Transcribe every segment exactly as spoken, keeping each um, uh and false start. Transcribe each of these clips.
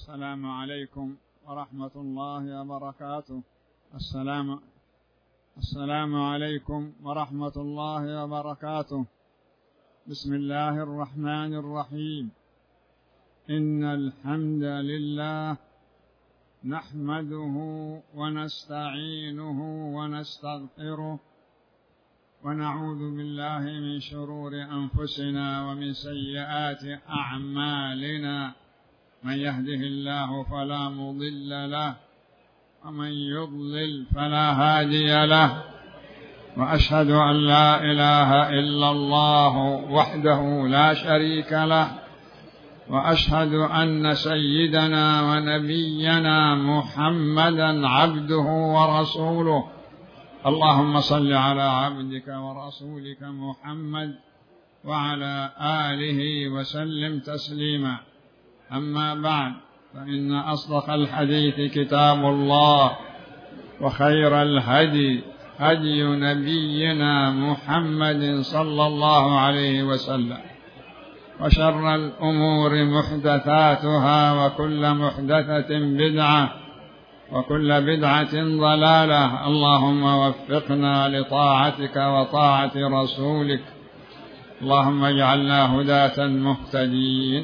السلام عليكم ورحمة الله وبركاته. السلام السلام عليكم ورحمة الله وبركاته. بسم الله الرحمن الرحيم. إن الحمد لله نحمده ونستعينه ونستغفره ونعوذ بالله من شرور أنفسنا ومن سيئات أعمالنا، من يهده الله فلا مضل له ومن يضلل فلا هادي له، وأشهد أن لا إله إلا الله وحده لا شريك له، وأشهد أن سيدنا ونبينا محمدا عبده ورسوله. اللهم صل على عبدك ورسولك محمد وعلى آله وسلم تسليما. أما بعد، فإن أصدق الحديث كتاب الله، وخير الهدي هدي نبينا محمد صلى الله عليه وسلم، وشر الأمور محدثاتها، وكل محدثة بدعة، وكل بدعة ضلالة. اللهم وفقنا لطاعتك وطاعة رسولك، اللهم اجعلنا هداة مهتدين.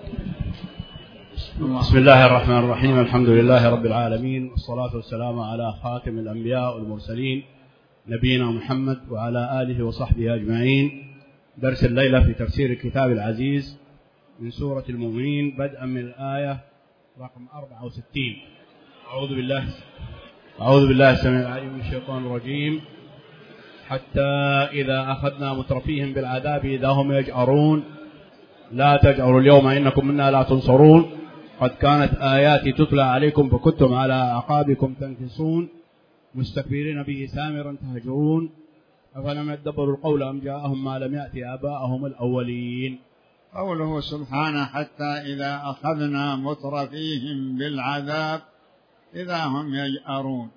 بسم الله الرحمن الرحيم. الحمد لله رب العالمين، والصلاة والسلام على خاتم الأنبياء والمرسلين نبينا محمد وعلى آله وصحبه أجمعين. درس الليلة في تفسير الكتاب العزيز من سورة المؤمنين، بدءا من الآية رقم أربعة وستين. أعوذ بالله أعوذ بالله السميع العليم من الشيطان الرجيم. حتى إذا أخذنا مترفيهم بالعذاب إذا هم يجأرون لا تجأروا اليوم إنكم منا لا تنصرون. قد كانت آياتي تتلى عليكم فكنتم على أعقابكم تنكصون مستكبرين به سامرا تهجرون أفلم يدبروا القول أم جاءهم ما لم يأت آباءهم الأولين. قوله سبحانه: حتى إذا أخذنا مترفيهم بالعذاب إذا هم يجأرون.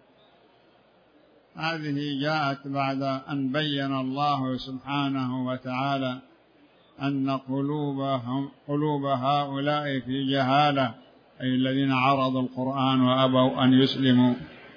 هذه جاءت بعد أن بين الله سبحانه وتعالى أن قلوبهم قلوب هؤلاء في جهالة، أي الذين عرضوا القرآن وأبوا أن يسلموا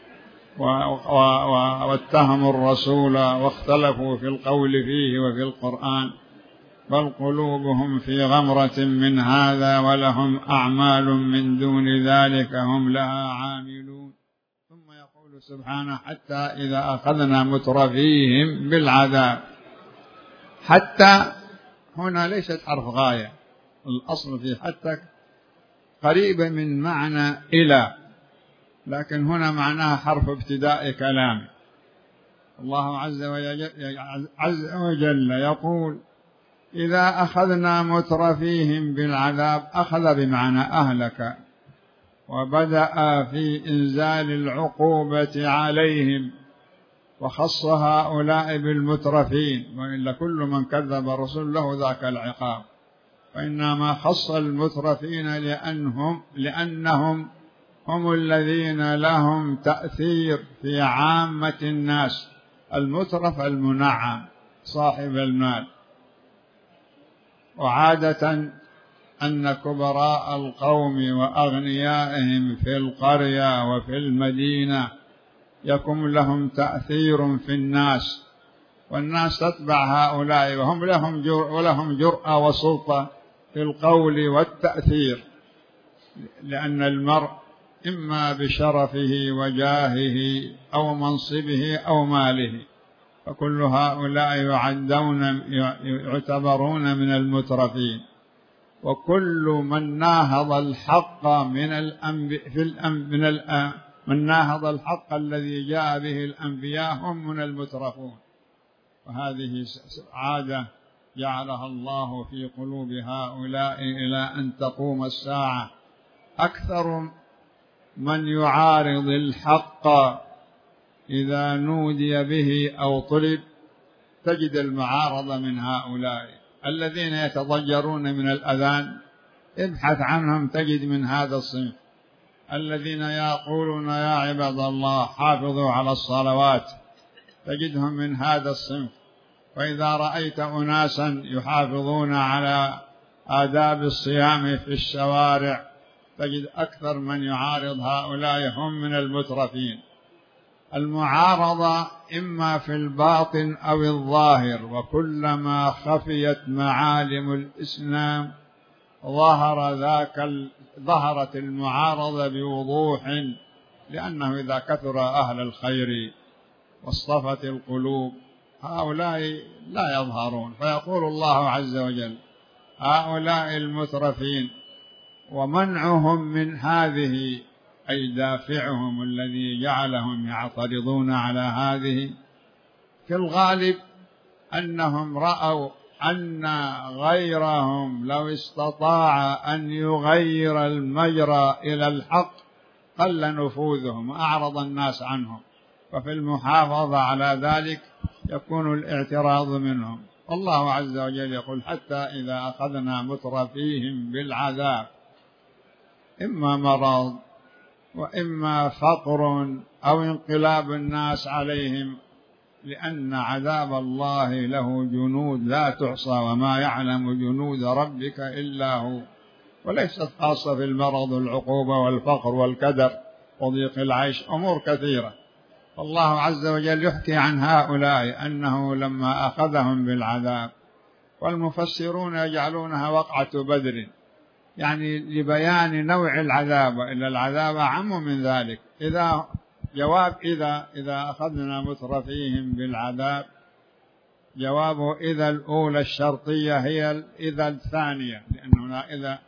واتهموا الرسول واختلفوا في القول فيه وفي القرآن، بل قلوبهم في غمرة من هذا ولهم أعمال من دون ذلك هم لها عاملون. ثم يقول سبحانه: حتى إذا أخذنا مترفيهم بالعذاب. حتى هنا ليست حرف غاية، الأصل في حتى قريبة من معنى إلى، لكن هنا معناها حرف ابتداء كلام. الله عز وجل, عز وجل يقول: إذا أخذنا مترفيهم بالعذاب. أخذ بمعنى أهلك، وبدأ في إنزال العقوبة عليهم، وخص هؤلاء بالمترفين، وإلا كل من كذب رسول له ذاك العقاب، وإنما خص المترفين لأنهم, لأنهم هم الذين لهم تأثير في عامة الناس. المترف المنعم صاحب المال. وعادة أن كبراء القوم وأغنيائهم في القرية وفي المدينة يكون لهم تأثير في الناس، والناس تتبع هؤلاء، وهم لهم جرأة ولهم جرأة وسلطة في القول والتأثير، لأن المرء إما بشرفه وجاهه أو منصبه أو ماله، فكل هؤلاء يعدون يعتبرون من المترفين. وكل من ناهض الحق من الأنبياء في الأنب من الأ من ناهض الحق الذي جاء به الأنبياء هم من المترفون. وهذه عادة جعلها الله في قلوب هؤلاء إلى أن تقوم الساعة. أكثر من يعارض الحق إذا نودي به أو طلب تجد المعارضة من هؤلاء الذين يتضجرون من الأذان. ابحث عنهم تجد من هذا الصنف. الذين يقولون: يا عباد الله حافظوا على الصلوات، تجدهم من هذا الصنف. وإذا رأيت أناسا يحافظون على آداب الصيام في الشوارع تجد أكثر من يعارض هؤلاء هم من المترفين. المعارضة إما في الباطن أو الظاهر، وكلما خفيت معالم الإسلام ظهر ذاك ظهرت المعارضة بوضوح، لأنه إذا كثر أهل الخير واصطفت القلوب هؤلاء لا يظهرون. فيقول الله عز وجل هؤلاء المترفين ومنعهم من هذه أي دافعهم الذي جعلهم يعترضون على هذه في الغالب أنهم رأوا أن غيرهم لو استطاع أن يغير المجرى إلى الحق قل نفوذهم وأعرض الناس عنهم، ففي المحافظة على ذلك يكون الاعتراض منهم. الله عز وجل يقول حتى إذا أخذنا مترفيهم بالعذاب إما مرض وإما فقر أو انقلاب الناس عليهم، لأن عذاب الله له جنود لا تحصى وما يعلم جنود ربك إلا هو، وليست خاصة في المرض والعقوبة والفقر والكدر وضيق العيش، أمور كثيرة. الله عز وجل يحكي عن هؤلاء أنه لما أخذهم بالعذاب، والمفسرون يجعلونها وقعة بدر، يعني لبيان نوع العذاب، وإلا العذاب أعم من ذلك. إذا جواب إذا إذا أخذنا مترفيهم بالعذاب، جوابه إذا الأولى الشرطية هي إذا الثانية، لأنه إذا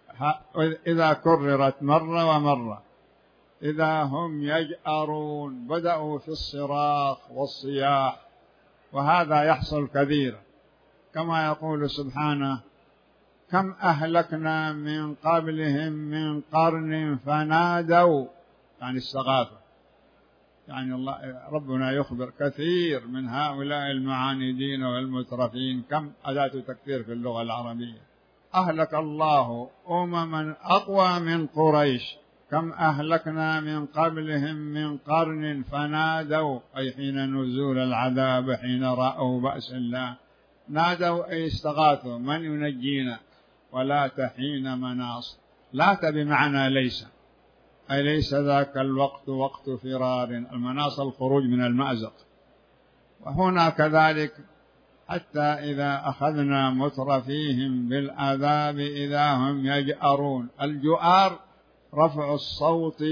إذا كررت مرة ومرة. إذا هم يجأرون بدأوا في الصراخ والصياح، وهذا يحصل كثيرا، كما يقول سبحانه كم أهلكنا من قبلهم من قرن فنادوا، يعني السغافة، يعني الله ربنا يخبر كثير من هؤلاء المعاندين والمترفين. كم أداة تكثير في اللغة العربية. أهلك الله أمما أقوى من قريش، كم أهلكنا من قبلهم من قرن فنادوا، أي حين نزول العذاب، حين رأوا بأس الله نادوا أي استغاثوا من ينجينا، ولا تحين مناص، لا بمعنى ليس، أي ليس ذاك الوقت وقت فرار، المناص الخروج من المأزق. وهنا كذلك حتى إذا أخذنا مترفيهم بالعذاب إذا هم يجأرون. الجؤار رفع الصوت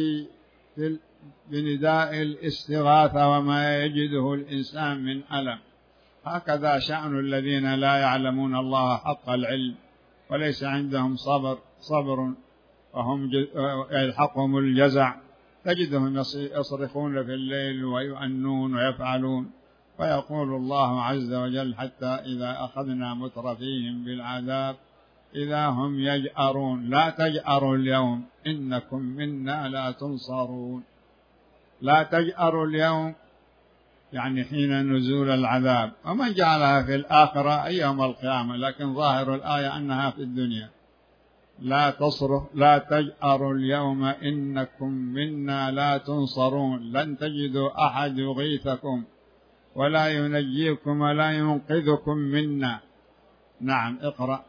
بنداء الاستغاثة وما يجده الإنسان من ألم. هكذا شأن الذين لا يعلمون الله حق العلم وليس عندهم صبر صبر وهم يلحقهم الجزع، تجدهم يصرخون في الليل ويؤنون ويفعلون. ويقول الله عز وجل حتى إذا أخذنا مترفيهم بالعذاب إذا هم يجأرون. لا تجأروا اليوم إنكم منا لا تنصرون. لا تجأروا اليوم يعني حين نزول العذاب، ومن جعلها في الآخرة أي يوم القيامة، لكن ظاهر الآية أنها في الدنيا. لا تصرخ لا تجأروا اليوم إنكم منا لا تنصرون، لن تجدوا أحد يغيثكم ولا ينجيكم ولا ينقذكم منا. نعم اقرأ.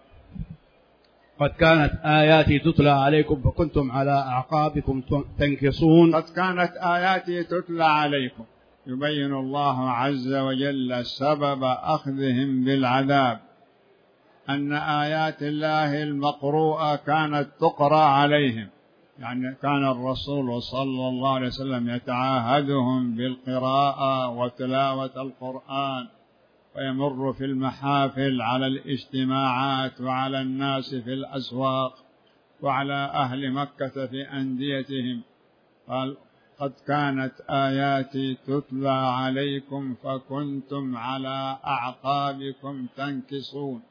قد كانت آياتي تتلى عليكم فكنتم على أعقابكم تنكصون. قد كانت آياتي تتلى عليكم، يبين الله عز وجل سبب أخذهم بالعذاب، أن آيات الله المقروءة كانت تقرأ عليهم، يعني كان الرسول صلى الله عليه وسلم يتعاهدهم بالقراءة وتلاوة القرآن، ويمر في المحافل على الاجتماعات وعلى الناس في الأسواق وعلى أهل مكة في أنديتهم. قال قد كانت آياتي تتلى عليكم فكنتم على أعقابكم تنكصون.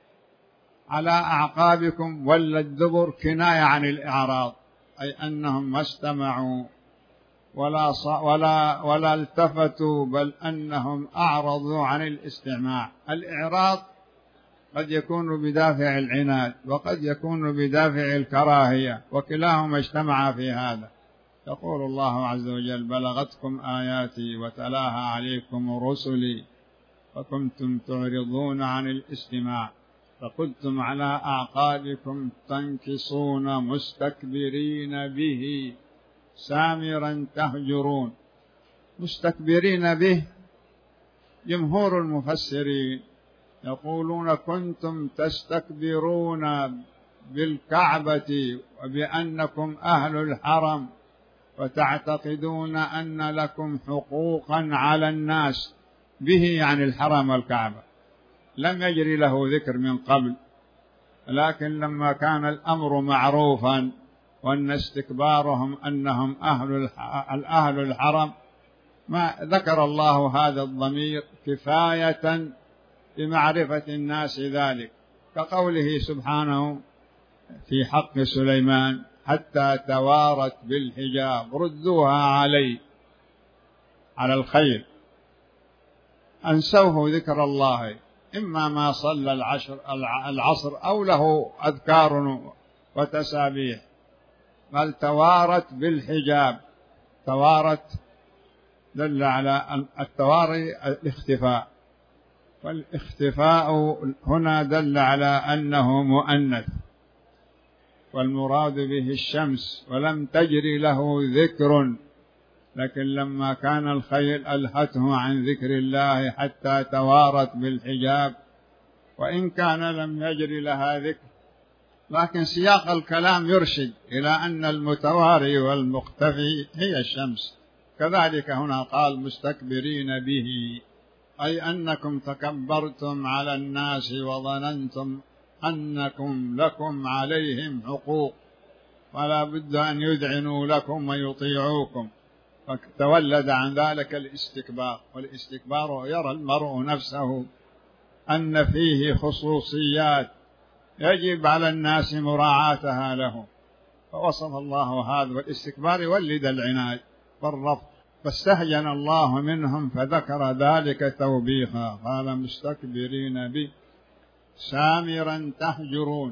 على أعقابكم ولا الدبر كناية عن الإعراض، أي أنهم ما استمعوا ولا ولا ولا التفتوا، بل أنهم أعرضوا عن الاستماع. الإعراض قد يكون بدافع العناد وقد يكون بدافع الكراهية، وكلاهما اجتمع في هذا. يقول الله عز وجل بلغتكم آياتي وتلاها عليكم رسلي فكنتم تعرضون عن الاستماع. فكنتم على أعقابكم تنكصون مستكبرين به سامرا تهجرون. مستكبرين به، جمهور المفسرين يقولون كنتم تستكبرون بالكعبة وبأنكم أهل الحرم، وتعتقدون أن لكم حقوقا على الناس، به يعني الحرم والكعبة. لم يجري له ذكر من قبل، لكن لما كان الأمر معروفا وأن استكبارهم أنهم أهل الأهل الحرم، ما ذكر الله هذا الضمير كفاية بمعرفة الناس ذلك، كقوله سبحانه في حق سليمان حتى توارت بالحجاب ردوها علي على الخير. أنسوه ذكر الله، إما ما صلى العشر العصر أو له أذكار وتسابيح، بل توارت بالحجاب. توارت دل على التواري الاختفاء، والاختفاء هنا دل على أنه مؤنث، والمراد به الشمس، ولم تجري له ذكر، لكن لما كان الخيل ألهته عن ذكر الله حتى توارت بالحجاب، وإن كان لم يجري لها ذكر، لكن سياق الكلام يرشد إلى أن المتواري والمختفي هي الشمس. كذلك هنا قال مستكبرين به، أي أنكم تكبرتم على الناس وظننتم أنكم لكم عليهم حقوق، ولا بد أن يذعنوا لكم ويطيعوكم، فتولد عن ذلك الاستكبار. والاستكبار يرى المرء نفسه أن فيه خصوصيات يجب على الناس مراعاتها له، فوصف الله هذا بالاستكبار يولد العناد والرفض، فاستهجن الله منهم فذكر ذلك توبيخا، قال مستكبرين به سامرا تهجرون.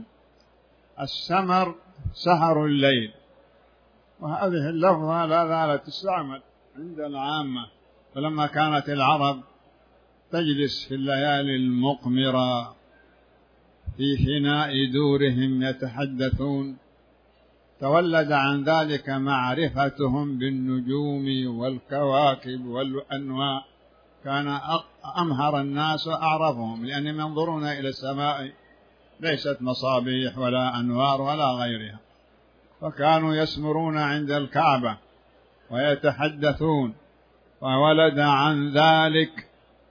السمر سهر الليل، وهذه اللفظة لا زالت تستعمل عند العامة، فلما كانت العرب تجلس في الليالي المقمرة في فناء دورهم يتحدثون، تولد عن ذلك معرفتهم بالنجوم والكواكب والأنواع، كان أمهر الناس وأعرفهم، لأنهم ينظرون إلى السماء ليست مصابيح ولا أنوار ولا غيرها، فكانوا يسمرون عند الكعبة ويتحدثون، وولد عن ذلك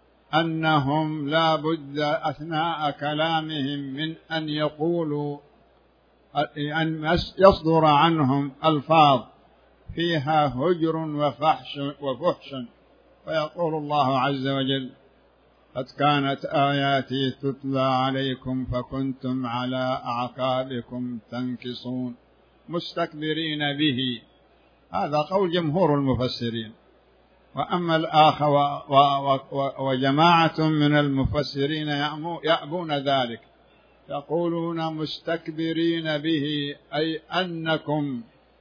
أنهم لا بد أثناء كلامهم من أن يقولوا أن يصدر عنهم ألفاظ فيها هجر وفحش وفحش، فيقول الله عز وجل قد كانت آياتي تتلى عليكم فكنتم على أعقابكم تنكصون مستكبرين به. هذا قول جمهور المفسرين. وأما الآخر وجماعة من المفسرين يأبون ذلك، يقولون مستكبرين به أي أنكم،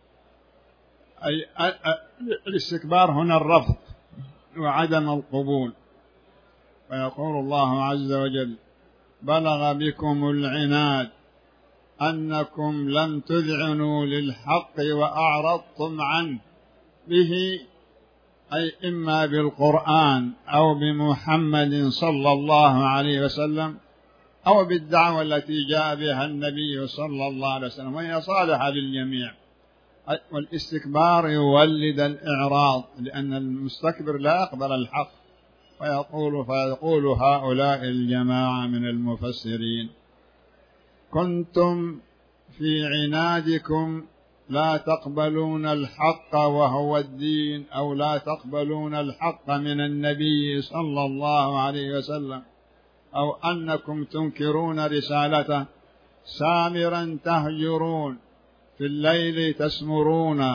أي الاستكبار هنا الرفض وعدم القبول. ويقول الله عز وجل بلغ بكم العناد أنكم لم تذعنوا للحق وأعرضتم عنه به، أي إما بالقرآن أو بمحمد صلى الله عليه وسلم أو بالدعوة التي جاء بها النبي صلى الله عليه وسلم، وهي صالحة للجميع. والاستكبار يولد الإعراض، لأن المستكبر لا يقبل الحق، فيقول فيقول هؤلاء الجماعة من المفسرين كنتم في عنادكم لا تقبلون الحق وهو الدين، أو لا تقبلون الحق من النبي صلى الله عليه وسلم، أو أنكم تنكرون رسالته، سامرا تهجرون في الليل تسمرون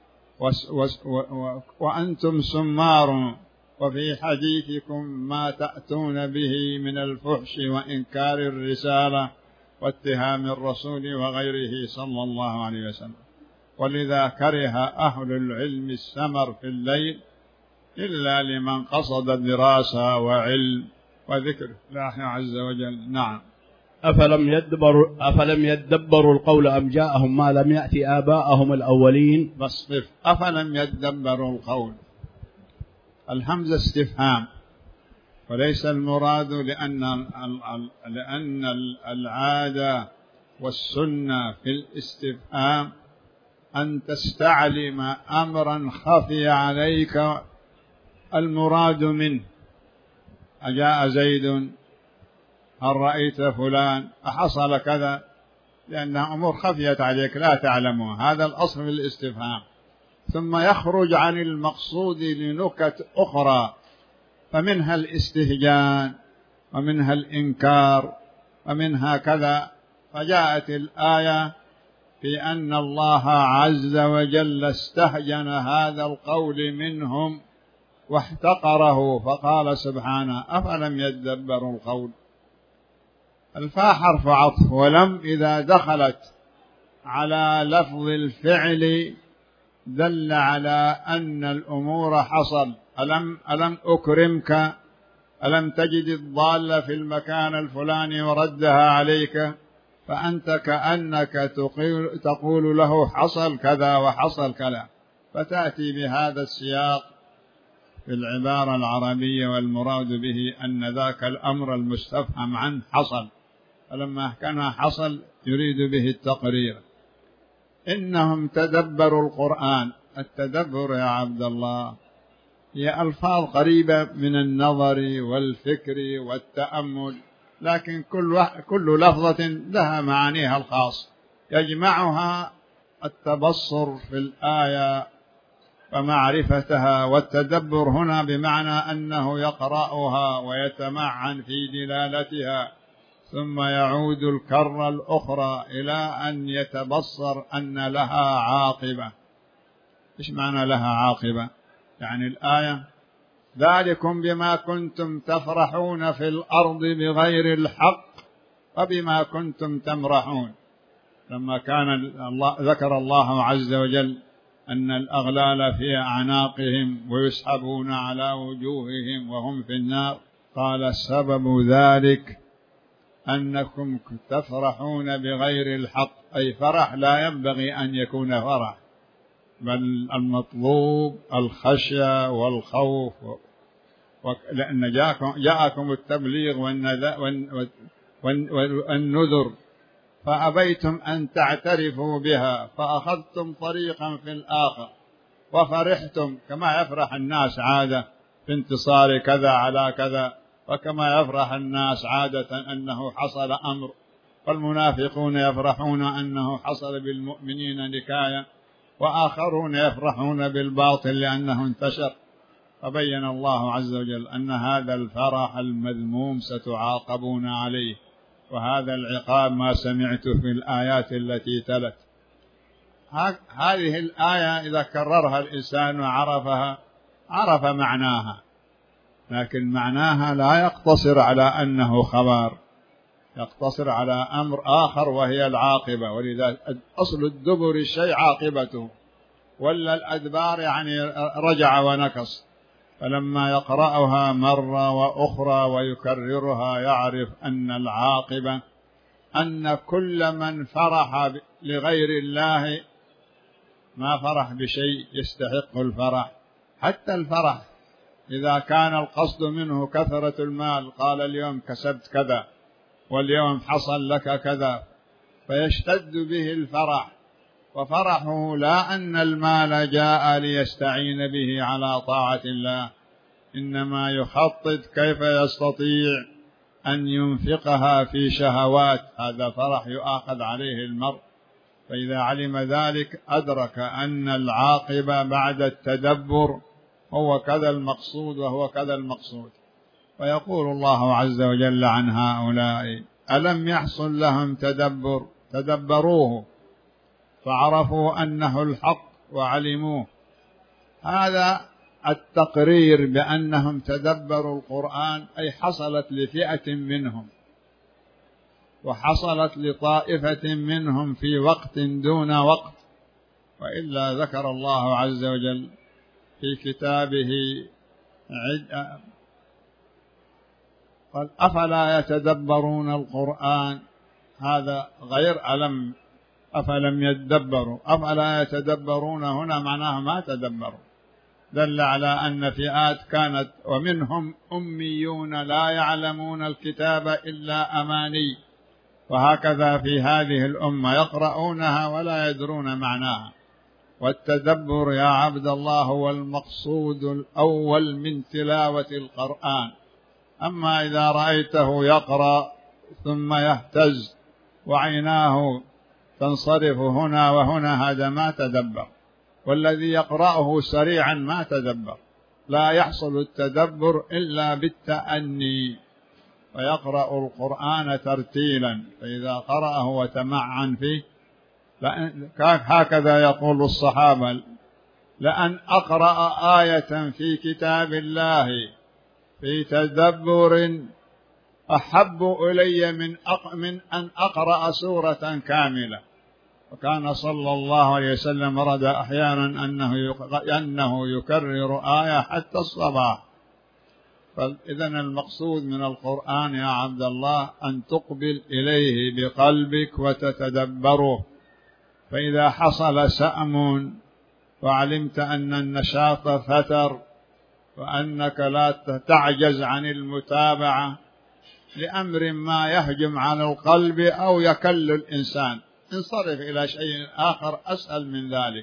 وأنتم سمار، وفي حديثكم ما تأتون به من الفحش وإنكار الرسالة واتهام الرسول وغيره صلى الله عليه وسلم. ولذا كره أهل العلم السمر في الليل إلا لمن قصد دراسة وعلم وذكر الله عز وجل. نعم. أفلم يدبروا أفلم يدبروا القول أم جاءهم ما لم يأتي آباءهم الأولين. فاصرف أفلم يدبروا القول، الهمزة استفهام، وليس المراد لأن لأن العادة والسنة في الاستفهام أن تستعلم أمرا خفي عليك المراد منه. أجاء زيد، هل رأيت فلان، أحصل كذا، لأنها أمور خفيت عليك لا تعلمها، هذا الأصل في الاستفهام. ثم يخرج عن المقصود لنكت أخرى، فمنها الاستهجان ومنها الإنكار ومنها كذا. فجاءت الآية في أن الله عز وجل استهجن هذا القول منهم واحتقره، فقال سبحانه أفلم يدبروا القول. الفاء حرف عطف، ولم إذا دخلت على لفظ الفعل دل على أن الأمور حصل. ألم, ألم أكرمك، ألم تجد الضالة في المكان الفلاني وردها عليك، فأنت كأنك تقول له حصل كذا وحصل كذا، فتأتي بهذا السياق في العبارة العربية، والمراد به أن ذاك الأمر المستفهم عنه حصل، فلما كان حصل يريد به التقرير. إنهم تدبروا القرآن. التدبر يا عبد الله هي ألفاظ قريبة من النظر والفكر والتأمل، لكن كل كل لفظة لها معانيها الخاص، يجمعها التبصر في الآية ومعرفتها. والتدبر هنا بمعنى أنه يقرأها ويتمعن في دلالتها، ثم يعود الكرة الأخرى إلى أن يتبصر أن لها عاقبة. إيش معنى لها عاقبة؟ يعني الآية ذلكم بما كنتم تفرحون في الأرض بغير الحق وبما كنتم تمرحون. لما كان الله ذكر الله عز وجل أن الأغلال في أعناقهم ويسحبون على وجوههم وهم في النار، قال سبب ذلك أنكم تفرحون بغير الحق، أي فرح لا ينبغي أن يكون فرح، بل المطلوب الخشية والخوف، لأن جاءكم التبليغ والنذر فأبيتم أن تعترفوا بها، فأخذتم طريقا في الآخر وفرحتم كما يفرح الناس عادة في انتصار كذا على كذا، وكما يفرح الناس عادة أنه حصل أمر، والمنافقون يفرحون أنه حصل بالمؤمنين نكاية، وآخرون يفرحون بالباطل لأنه انتشر. فبين الله عز وجل أن هذا الفرح المذموم ستعاقبون عليه، وهذا العقاب ما سمعت في الآيات التي تلت. هذه الآية إذا كررها الإنسان وعرفها عرف معناها، لكن معناها لا يقتصر على أنه خبر، يقتصر على أمر آخر وهي العاقبة. ولذا أصل الدبر الشيء عاقبته، ولا الأدبار يعني رجع ونكص. فلما يقرأها مرة وأخرى ويكررها يعرف أن العاقبة أن كل من فرح لغير الله ما فرح بشيء يستحق الفرح. حتى الفرح إذا كان القصد منه كثرة المال، قال اليوم كسبت كذا واليوم حصل لك كذا، فيشتد به الفرح. وفرحه لا أن المال جاء ليستعين به على طاعة الله، إنما يخطط كيف يستطيع أن ينفقها في شهوات، هذا فرح يؤاخذ عليه المرء. فإذا علم ذلك أدرك أن العاقبة بعد التدبر هو كذا المقصود وهو كذا المقصود. ويقول الله عز وجل عن هؤلاء ألم يحصل لهم تدبر، تدبروه فعرفوا أنه الحق وعلموه. هذا التقرير بأنهم تدبروا القرآن أي حصلت لفئة منهم، وحصلت لطائفة منهم في وقت دون وقت، وإلا ذكر الله عز وجل في كتابه عد قال أفلا يتدبرون القرآن هذا غير ألم أفلم يتدبروا أفلا يتدبرون، هنا معناه ما تدبروا، دل على أن فئات كانت ومنهم أميون لا يعلمون الكتاب إلا أماني، وهكذا في هذه الأمة يقرؤونها ولا يدرون معناها. والتدبر يا عبد الله هو المقصود الأول من تلاوة القرآن. أما إذا رأيته يقرأ ثم يهتز وعيناه تنصرف هنا وهنا، هذا ما تدبر، والذي يقرأه سريعا ما تدبر. لا يحصل التدبر إلا بالتأني، ويقرأ القرآن ترتيلا، فإذا قرأه وتمعن فيه هكذا يقول الصحابة: لأن أقرأ آية في كتاب الله في تدبر أحب إلي من من أن أقرأ سورة كاملة. وكان صلى الله عليه وسلم ورد أحيانا أنه أنه يكرر آية حتى الصباح. فإذا المقصود من القرآن يا عبد الله أن تقبل إليه بقلبك وتتدبره، فإذا حصل سأم وعلمت أن النشاط فتر وأنك لا تعجز عن المتابعة لأمر ما يهجم على القلب أو يكل الإنسان، انصرف إلى شيء آخر أسهل من ذلك.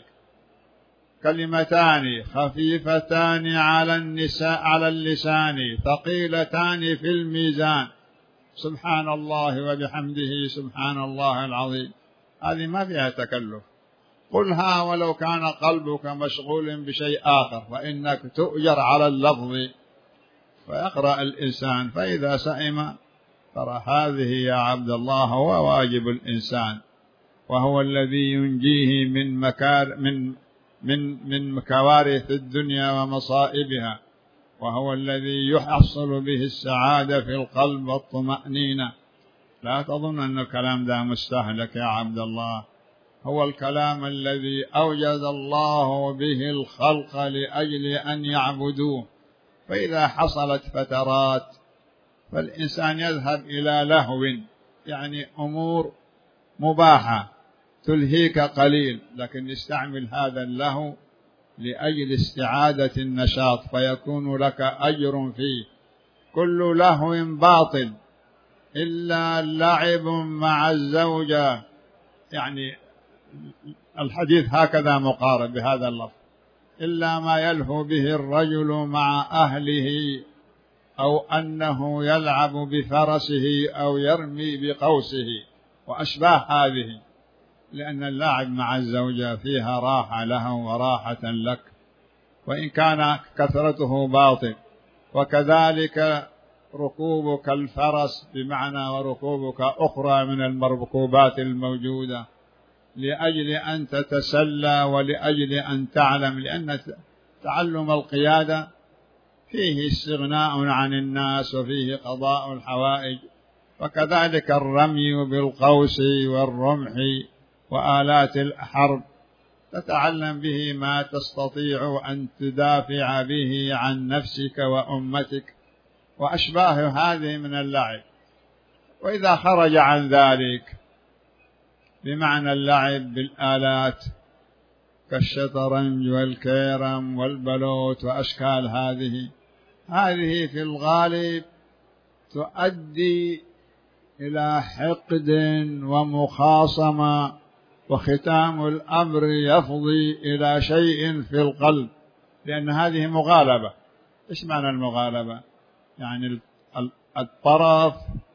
كلمتان خفيفتان على النساء على اللسان ثقيلتان في الميزان، سبحان الله وبحمده سبحان الله العظيم، هذه ما فيها تكلف. قلها ولو كان قلبك مشغول بشيء آخر، فإنك تؤجر على اللفظ. فيقرأ الإنسان، فإذا سئم ترى هذه يا عبد الله هو واجب الإنسان، وهو الذي ينجيه من مكار من من من كوارث الدنيا ومصائبها، وهو الذي يحصل به السعادة في القلب والطمأنينة. لا تظن أن الكلام ده مستهلك يا عبد الله، هو الكلام الذي أوجد الله به الخلق لأجل أن يعبدوه. فإذا حصلت فترات فالإنسان يذهب إلى لهو، يعني أمور مباحة تلهيك قليل، لكن استعمل هذا اللهو لأجل استعادة النشاط فيكون لك أجر فيه. كل لهو باطل إلا اللعب مع الزوجة، يعني الحديث هكذا مقارب بهذا اللفظ، إلا ما يلهو به الرجل مع أهله، أو أنه يلعب بفرسه أو يرمي بقوسه وأشباه هذه، لأن اللعب مع الزوجة فيها راحة له وراحة لك، وإن كان كثرته باطل. وكذلك ركوبك الفرس بمعنى وركوبك أخرى من المركوبات الموجودة لأجل أن تتسلى ولأجل أن تعلم، لأن تعلم القيادة فيه استغناء عن الناس وفيه قضاء الحوائج. وكذلك الرمي بالقوس والرمح وآلات الحرب تتعلم به ما تستطيع أن تدافع به عن نفسك وأمتك وأشباه هذه من اللعب. وإذا خرج عن ذلك بمعنى اللعب بالآلات كالشطرنج والكيرم والبلوت وأشكال هذه هذه في الغالب تؤدي إلى حقد ومخاصمة، وختام الأمر يفضي إلى شيء في القلب، لأن هذه مغالبة. إيش معنى المغالبة؟ يعني الطرف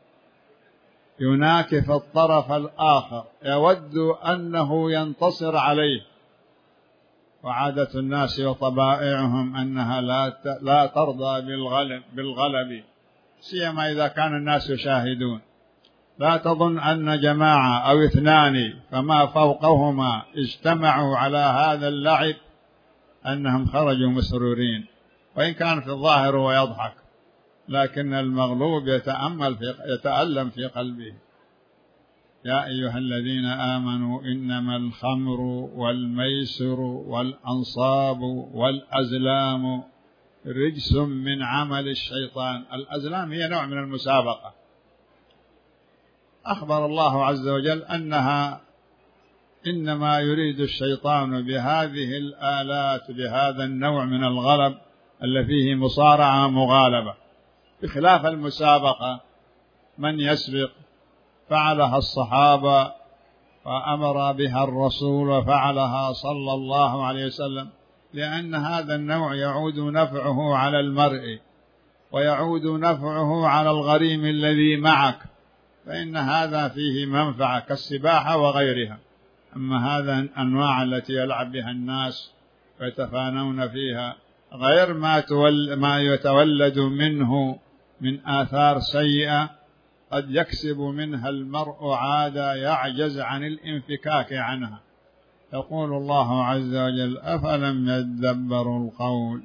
يناكف الطرف الآخر، يود أنه ينتصر عليه. وعادة الناس وطبائعهم أنها لا لا ترضى بالغلب بالغلب سيما إذا كان الناس يشاهدون. لا تظن أن جماعة أو اثنان فما فوقهما اجتمعوا على هذا اللعب أنهم خرجوا مسرورين، وإن كان في الظاهر ويضحك، لكن المغلوب يتأمل في يتألم في قلبه. يا أيها الذين آمنوا إنما الخمر والميسر والأنصاب والأزلام رجس من عمل الشيطان. الأزلام هي نوع من المسابقة، أخبر الله عز وجل أنها إنما يريد الشيطان بهذه الآلات بهذا النوع من الغلب الذي فيه مصارعة مغالبة، بخلاف المسابقة من يسبق فعلها الصحابة وأمر بها الرسول وفعلها صلى الله عليه وسلم، لأن هذا النوع يعود نفعه على المرء ويعود نفعه على الغريم الذي معك، فإن هذا فيه منفعة كالسباحة وغيرها. أما هذا الأنواع التي يلعب بها الناس ويتفانون فيها غير ما, تول ما يتولد منه من آثار سيئة قد يكسب منها المرء عادة يعجز عن الانفكاك عنها. يقول الله عز وجل: أفلم يدبروا القول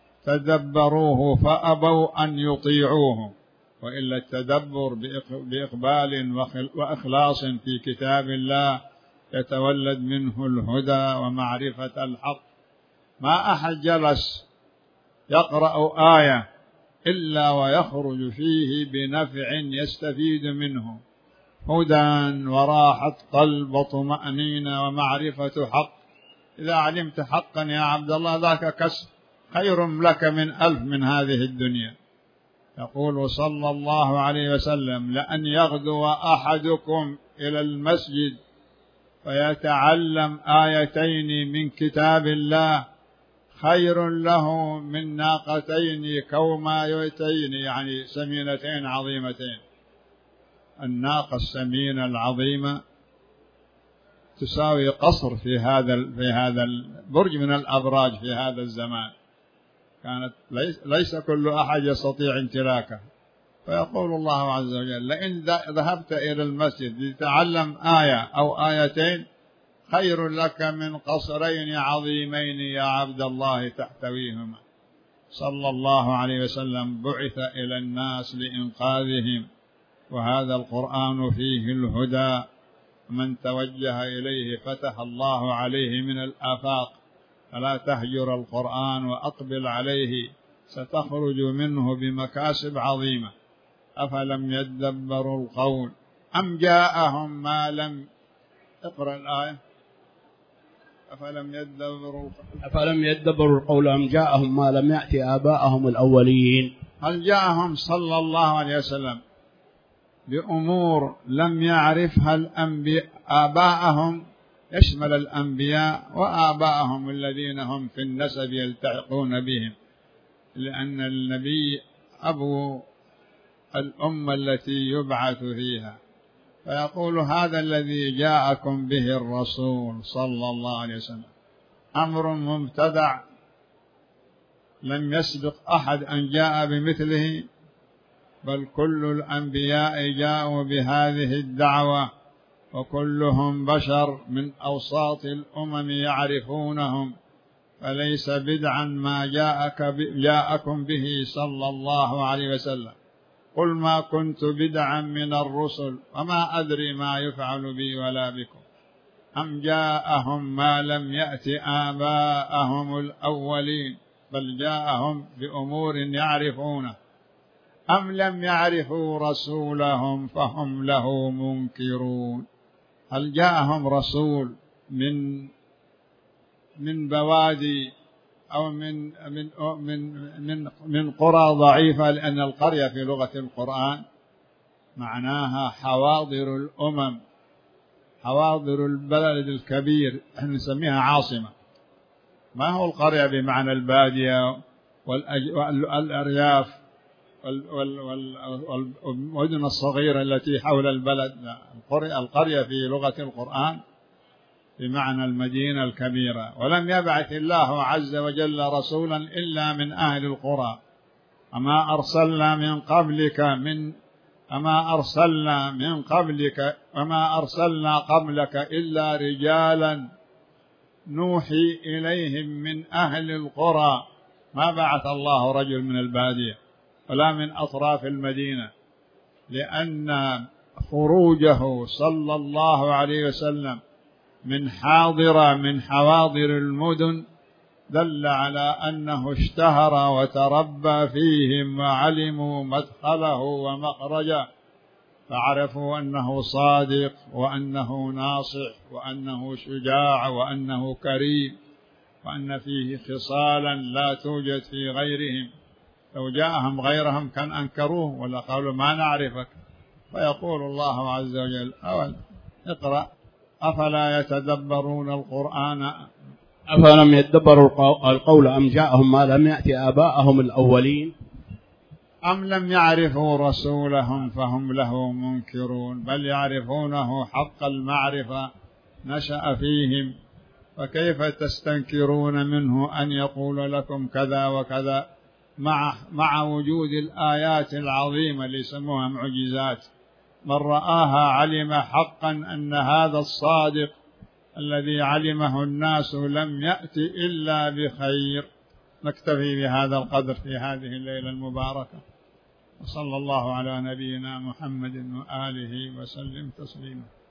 تدبروه فأبوا أن يطيعوه. وإلا التدبر بإقبال وإخلاص في كتاب الله يتولد منه الهدى ومعرفة الحق. ما أحد جلس يقرأ آية إلا ويخرج فيه بنفع يستفيد منه، هدى وراحة قلب وطمأنينة ومعرفة حق. إذا علمت حقا يا عبد الله ذاك كسب خير لك من ألف من هذه الدنيا. يقول صلى الله عليه وسلم: لأن يغدو أحدكم إلى المسجد فيتعلم آيتين من كتاب الله خير له من ناقتين كومايتين، يعني سمينتين عظيمتين. الناقة السمينة العظيمة تساوي قصر في هذا في هذا البرج من الأبراج في هذا الزمان، كانت ليس, ليس كل أحد يستطيع امتلاكها. فيقول الله عز وجل: لئن ذهبت إلى المسجد لتتعلم آية أو آيتين خير لك من قصرين عظيمين يا عبد الله تحتويهما. صلى الله عليه وسلم بعث إلى الناس لإنقاذهم، وهذا القرآن فيه الهدى، من توجه إليه فتح الله عليه من الآفاق. فلا تهجر القرآن وأقبل عليه، ستخرج منه بمكاسب عظيمة. أفلم يدبروا القول أم جاءهم ما لم اقرأ الآية أفلم يدبروا أفلم يدبروا القول أم جاءهم ما لم يأتي آباءهم الأولين. هل جاءهم صلى الله عليه وسلم بأمور لم يعرفها الأنبياء آباءهم، يشمل الأنبياء وآباءهم الذين هم في النسب يلتحقون بهم، لأن النبي أبو الأمة التي يبعث فيها. فيقول: هذا الذي جاءكم به الرسول صلى الله عليه وسلم أمر مبتدع لم يسبق أحد أن جاء بمثله، بل كل الأنبياء جاءوا بهذه الدعوة، وكلهم بشر من أوساط الأمم يعرفونهم، فليس بدعا ما جاءك جاءكم به صلى الله عليه وسلم. قل ما كنت بدعا من الرسل وما أدري ما يفعل بي ولا بكم. أم جاءهم ما لم يأت آباءهم الأولين، بل جاءهم بأمور يعرفونه. أم لم يعرفوا رسولهم فهم له منكرون. هل جاءهم رسول من من بوادي أو من من من من, من قرى ضعيفة، لأن القرية في لغة القرآن معناها حواضر الأمم، حواضر البلد الكبير، احنا نسميها عاصمة. ما هو القرية بمعنى البادية والأرياف والمدن الصغيرة التي حول البلد. القرية في لغة القرآن بمعنى المدينة الكبيرة. ولم يبعث الله عز وجل رسولا إلا من أهل القرى. أما أرسلنا من قبلك من أما أرسلنا من قبلك وما أرسلنا قبلك إلا رجالا نوحي إليهم من أهل القرى. ما بعث الله رجل من البادية ولا من أطراف المدينة، لأن خروجه صلى الله عليه وسلم من حاضرة من حواضر المدن دل على أنه اشتهر وتربى فيهم وعلموا مدخله ومخرجه، فعرفوا أنه صادق وأنه ناصح وأنه شجاع وأنه كريم وأن فيه خصالا لا توجد في غيرهم. لو جاءهم غيرهم كان أنكروه ولا قالوا ما نعرفك. فيقول الله عز وجل: أول اقرأ أفلا يتدبرون القرآن أفلم يدبروا القول أم جاءهم ما لم يأتي آباءهم الأولين أم لم يعرفوا رسولهم فهم له منكرون. بل يعرفونه حق المعرفة، نشأ فيهم، فكيف تستنكرون منه أن يقول لكم كذا وكذا مع, مع وجود الآيات العظيمة اللي يسموها معجزات. من رآها علم حقا أن هذا الصادق الذي علمه الناس لم يأتي إلا بخير. نكتفي بهذا القدر في هذه الليلة المباركة، وصلى الله على نبينا محمد وآله وسلم تسليما.